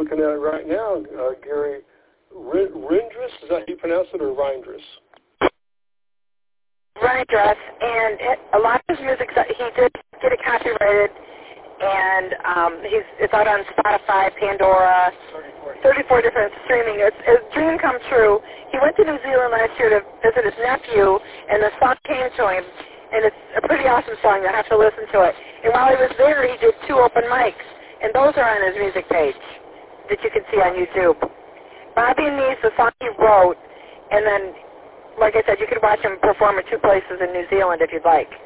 looking at it right now, Gary. Rindrus, is that how you pronounce it, or Rindrus? Rindrus, and a lot of his music, he did get it copyrighted, and it's out on Spotify, Pandora, 34 different streaming. It's a dream come true. He went to New Zealand last year to visit his nephew, and the song came to him, and it's a pretty awesome song. You'll have to listen to it. And while he was there, he did 2 open mics, and those are on his music page that you can see on YouTube. Bobby and Me is the song he wrote, and then, like I said, you could watch him perform at 2 places in New Zealand if you'd like.